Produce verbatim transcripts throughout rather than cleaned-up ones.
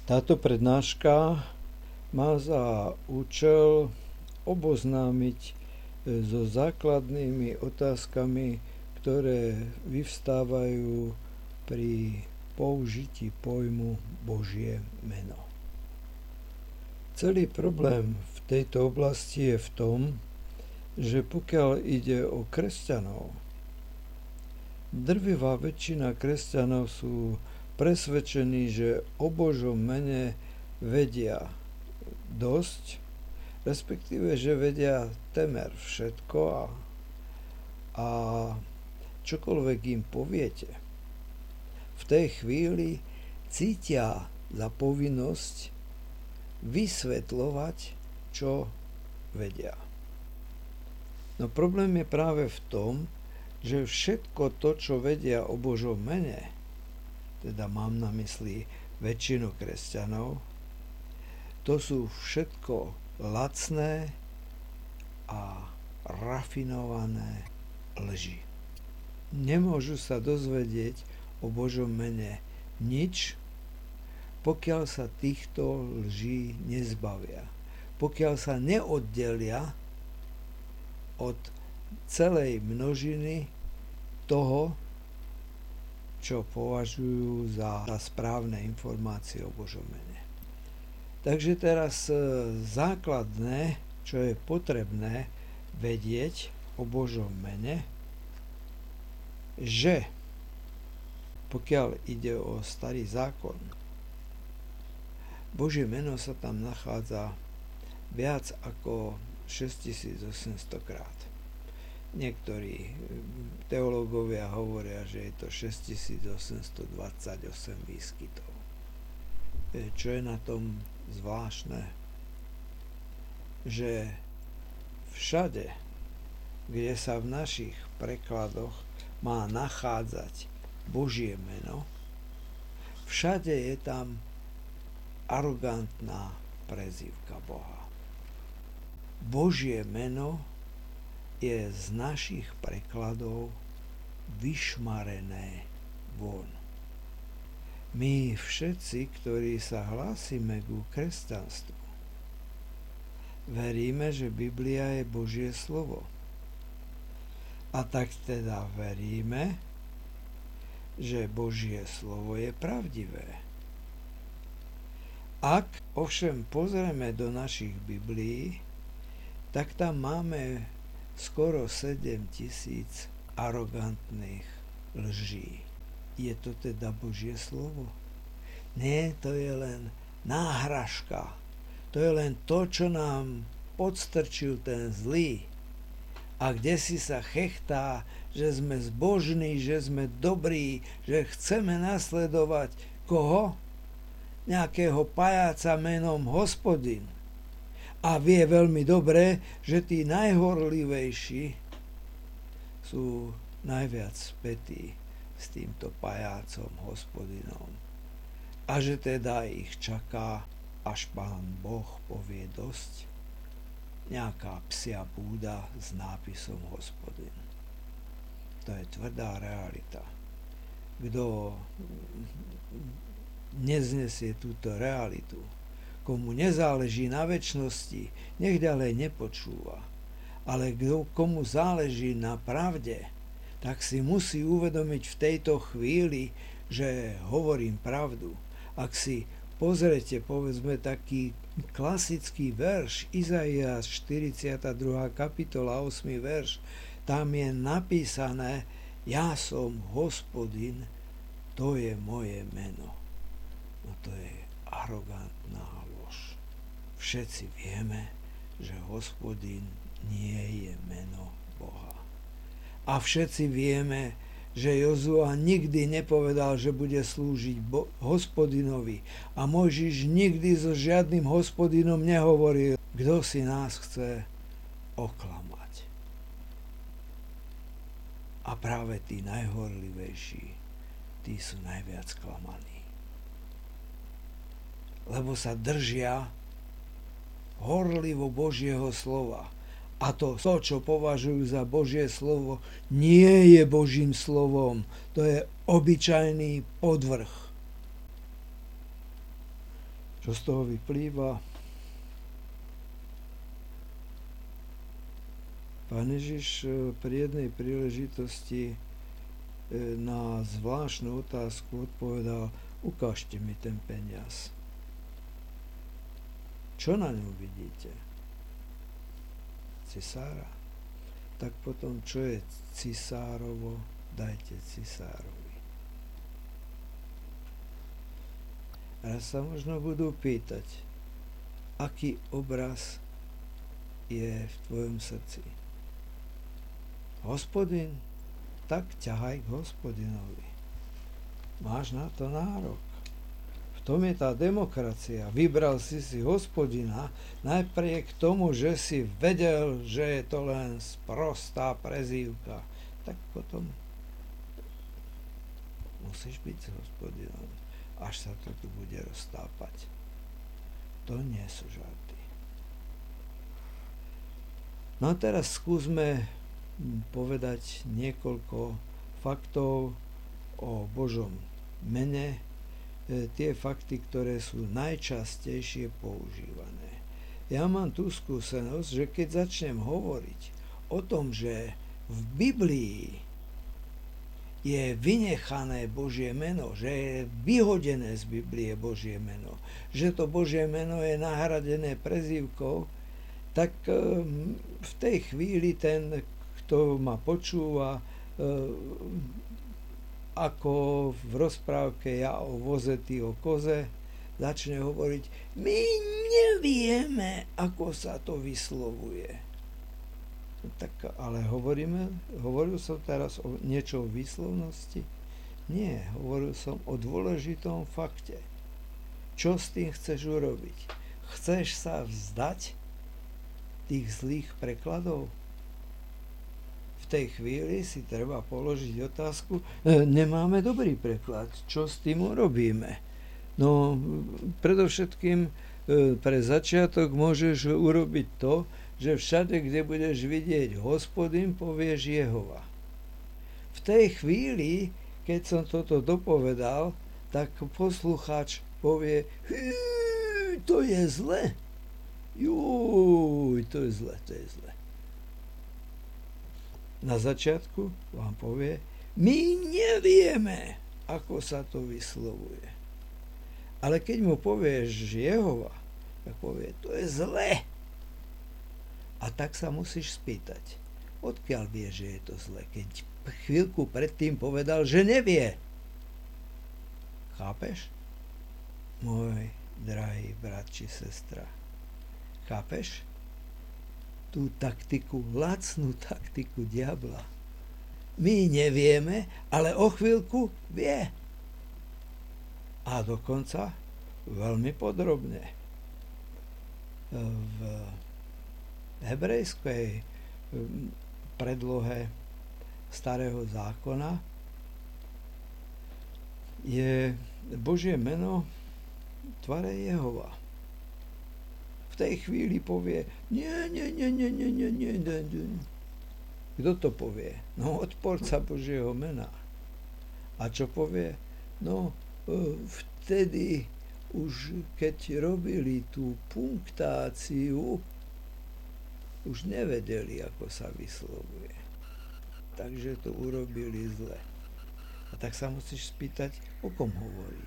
Táto prednáška má za účel oboznámiť so základnými otázkami, ktoré vyvstávajú pri použití pojmu Božie meno. Celý problém v tejto oblasti je v tom, že pokiaľ ide o kresťanov, drvivá väčšina kresťanov sú presvedčení, že o Božom mene vedia dosť, respektíve, že vedia temer všetko a, a čokoľvek im poviete, v tej chvíli cítia za povinnosť vysvetľovať, čo vedia. No problém je práve v tom, že všetko to, čo vedia o Božom mene, teda mám na mysli väčšinu kresťanov, to sú všetko lacné a rafinované lži. Nemôžu sa dozvedieť o Božom mene nič, pokiaľ sa týchto lží nezbavia. Pokiaľ sa neoddelia od celej množiny toho, čo považujú za správne informácie o Božom mene. Takže teraz základné, čo je potrebné vedieť o Božom mene, že pokiaľ ide o starý zákon, Božie meno sa tam nachádza viac ako šesťtisícosemsto krát. Niektorí teológovia hovoria, že je to šesťtisícosemstodvadsaťosem výskytov. Čo je na tom zvláštne, že všade, kde sa v našich prekladoch má nachádzať Božie meno, všade je tam arogantná prezývka Boha. Božie meno je z našich prekladov vyšmarené von. My všetci, ktorí sa hlásime ku kresťanstvu, veríme, že Biblia je Božie slovo. A tak teda veríme, že Božie slovo je pravdivé. Ak ovšem pozrieme do našich Biblií, tak tam máme skoro sedem tisíc arogantných lží. Je to teda Božie slovo? Nie, to je len náhražka. To je len to, čo nám podstrčil ten zlý. A kde si sa chechtá, že sme zbožní, že sme dobrí, že chceme nasledovať koho? Nejakého pajáca menom Hospodin. A vie veľmi dobre, že tí najhorlivejší sú najviac spätí s týmto pajácom Hospodinom. A že teda ich čaká, až Pán Boh povie dosť, nejaká psia búda s nápisom Hospodin. To je tvrdá realita. Kto neznesie túto realitu, komu nezáleží na večnosti, nech ďalej nepočúva. Ale kto, komu záleží na pravde, tak si musí uvedomiť v tejto chvíli, že hovorím pravdu. Ak si pozrete, povedzme, taký klasický verš, Izaiáš štyridsiata druhá kapitola, ôsmy verš, tam je napísané: Ja som Hospodin, to je moje meno. No to je arogantná lož. Všetci vieme, že Hospodin nie je meno Boha. A všetci vieme, že Jozua nikdy nepovedal, že bude slúžiť Bo- Hospodinovi. A Mojžiš nikdy so žiadnym Hospodinom nehovoril, kto si nás chce oklamať. A práve tí najhorlivejší, tí sú najviac klamaní. Lebo sa držia horlivo Božieho slova. A to, to, čo považujú za Božie slovo, nie je Božím slovom. To je obyčajný podvrh. Čo z toho vyplýva? Pán Ježiš pri jednej príležitosti na zvláštnu otázku odpovedal: ukážte mi ten peniaz. Čo na ňom vidíte? Cisára. Tak potom, čo je cisárovo, dajte cisárovi. Raz sa možno budú pýtať, aký obraz je v tvojom srdci. Hospodin, tak ťahaj k hospodinovi. Máš na to nárok. V tom je tá demokracia. Vybral si si hospodina napriek tomu, že si vedel, že je to len sprostá prezývka. Tak potom musíš byť s hospodinom, až sa to tu bude roztápať. To nie sú žarty. No a teraz skúsme povedať niekoľko faktov o Božom mene, e, tie fakty, ktoré sú najčastejšie používané. Ja mám tú skúsenosť, že keď začnem hovoriť o tom, že v Biblii je vynechané Božie meno, že je vyhodené z Biblie Božie meno, že to Božie meno je nahradené prezývkou, tak e, v tej chvíli ten, kto ma počúva, e, ako v rozprávke Ja o voze, ty o koze, začne hovoriť: my nevieme, ako sa to vyslovuje. Tak, ale hovoríme, hovoril som teraz o niečo o výslovnosti? Nie, hovoril som o dôležitom fakte. Čo s tým chceš urobiť? Chceš sa vzdať tých zlých prekladov? V tej chvíli si treba položiť otázku: e, nemáme dobrý preklad, čo s tým urobíme? No, predovšetkým e, pre začiatok môžeš urobiť to, že všade, kde budeš vidieť Hospodin, povieš Jehova. V tej chvíli, keď som toto dopovedal, tak poslucháč povie: to je zle. Juj, to je zle, to je zle. Na začiatku vám povie: my nevieme, ako sa to vyslovuje. Ale keď mu povieš Jehova, tak povie: to je zle. A tak sa musíš spýtať: odkiaľ vie, že je to zle, keď chvíľku predtým povedal, že nevie? Chápeš? Môj drahý brat či sestra, chápeš tú taktiku, lacnú taktiku diabla? My nevieme, ale o chvíľku vie. A dokonca veľmi podrobne. V hebrejskej predlohe Starého zákona je Božie meno v tvare Jehova. V tej chvíli povie: nie, nie, nie, nie, nie, nie, nie, nie. Kto to povie? No, odporca Božieho mena. A čo povie? No, vtedy už keď robili tú punktáciu, už nevedeli, ako sa vyslovuje. Takže to urobili zle. A tak sa musíš spýtať, o kom hovorí.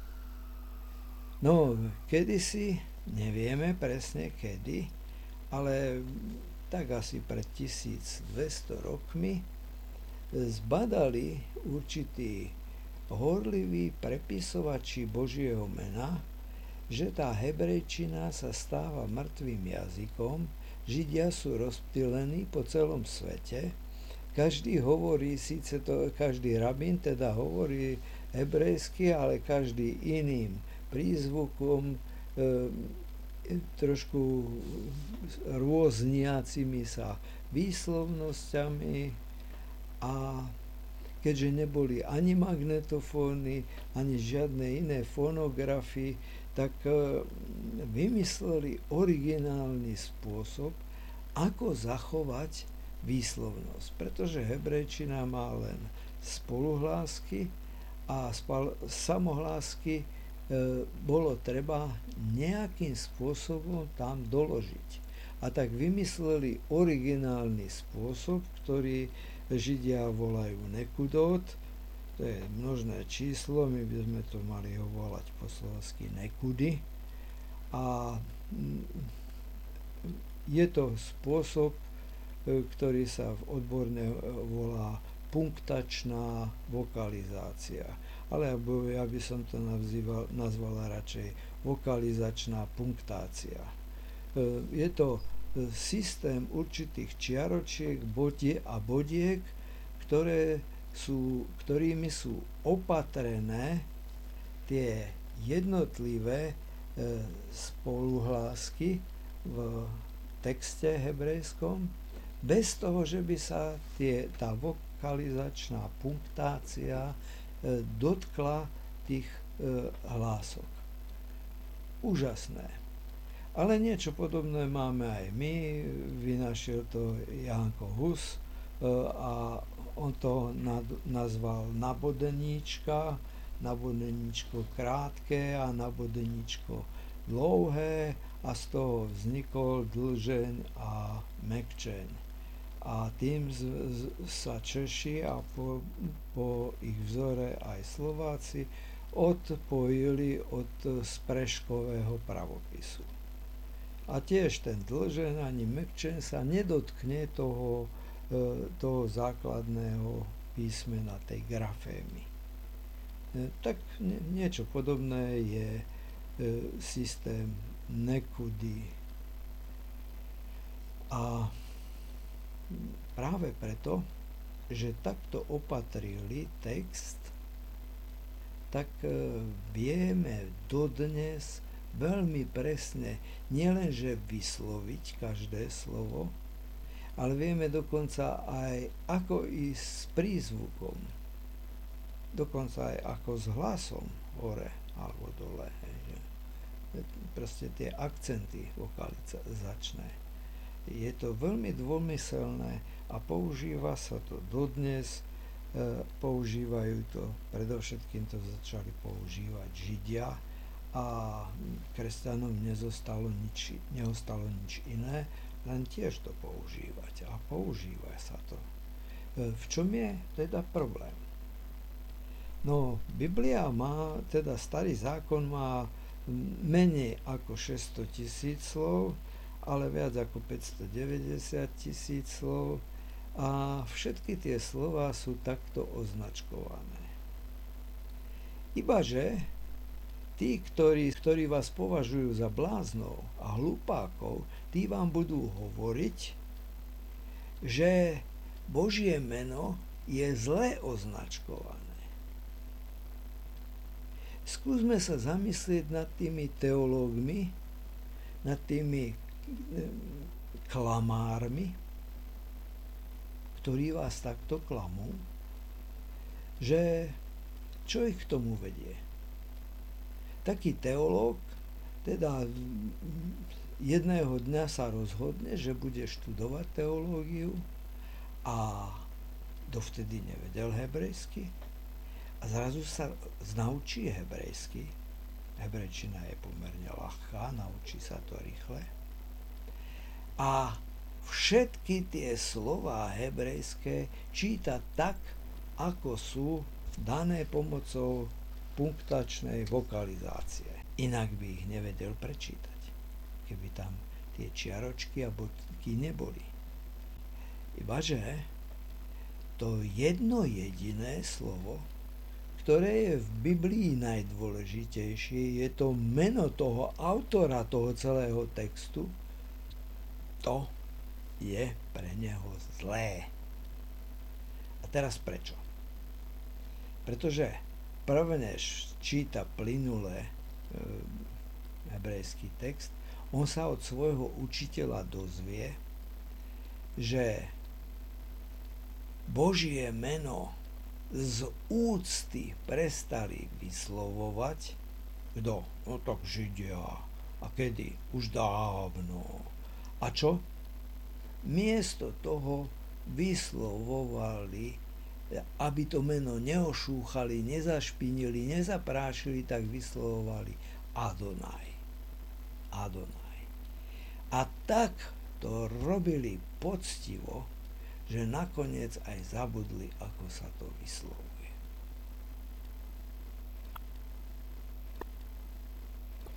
No, kedysi, nevieme presne kedy, ale tak asi pred tisícdvesto rokmi zbadali určití horliví prepisovači Božieho mena, že tá hebrejčina sa stáva mŕtvým jazykom, Židia sú rozptýlení po celom svete, každý hovorí, síce to každý rabín teda hovorí hebrejsky, ale každý iným prízvukom, e, trošku rôzniacimi sa výslovnosťami, a keďže neboli ani magnetofóny, ani žiadne iné fonografy, tak vymysleli originálny spôsob, ako zachovať výslovnosť. Pretože hebrejčina má len spoluhlásky a spal- samohlásky bolo treba nejakým spôsobom tam doložiť. A tak vymysleli originálny spôsob, ktorý Židia volajú nekudot. To je množné číslo, my by sme to mali ho volať po slovensky nekudy. A je to spôsob, ktorý sa v odborne volá punktačná vokalizácia. Ale ja by som to nazýval, nazvala radšej vokalizačná punktácia. Je to systém určitých čiaročiek, bodie a bodiek, ktoré sú, ktorými sú opatrené tie jednotlivé spoluhlásky v texte hebrejskom, bez toho, že by sa tie, tá vokalizačná punktácia e, dotkla tých e, hlások. Úžasné. Ale niečo podobné máme aj my. Vynašiel to Janko Hus e, a on to nad, nazval nabodeníčka, nabodeníčko krátke a nabodeníčko dlouhé a z toho vznikol dlžeň a mekčeň. A tým z, z, sa Češi a po, po ich vzore aj Slováci odpojili od spreškového pravopisu. A tiež ten dlžeň ani mekčeň sa nedotkne toho, toho základného písmena, tej grafémy. Tak niečo podobné je systém nekudy. A práve preto, že takto opatrili text, tak vieme dodnes veľmi presne nielenže vysloviť každé slovo, ale vieme dokonca aj ako ísť s prízvukom, dokonca aj ako s hlasom hore alebo dole. Proste tie akcenty vokalizačné. Je to veľmi dômyselné a používa sa to dodnes, e, používajú to, predovšetkým to začali používať Židia a kresťanom nezostalo nič, neostalo nič iné, len tiež to používať a používa sa to. E, v čom je teda problém? No, Biblia má, teda Starý zákon má menej ako šesťsto tisíc slov, ale viac ako päťstodeväťdesiat tisíc slov a všetky tie slová sú takto označkované. Ibaže tí, ktorí, ktorí vás považujú za bláznov a hlupákov, tí vám budú hovoriť, že Božie meno je zle označkované. Skúsme sa zamyslieť nad tými teológmi, nad tými klamármi, ktorí vás takto klamú, že čo ich k tomu vedie? Taký teológ teda jedného dňa sa rozhodne, že bude študovať teológiu a dovtedy nevedel hebrejsky a zrazu sa naučí hebrejsky. Hebrejčina je pomerne ľahká, naučí sa to rýchle. A všetky tie slová hebrejské číta tak, ako sú dané pomocou punktačnej vokalizácie. Inak by ich nevedel prečítať, keby tam tie čiaročky a bodky neboli. Ibaže to jedno jediné slovo, ktoré je v Biblii najdôležitejšie, je to meno toho autora toho celého textu, to je pre neho zlé. A teraz prečo? Pretože prv než číta plynule e, hebrejský text, on sa od svojho učiteľa dozvie, že Božie meno z úcty prestali vyslovovať. Kto? No tak Židia. A kedy? Už dávno. A čo? Miesto toho vyslovovali aby to meno neošúchali, nezašpinili, nezaprášili, tak vyslovovali Adonaj. Adonaj. A tak to robili poctivo, že nakoniec aj zabudli, ako sa to vyslovuje.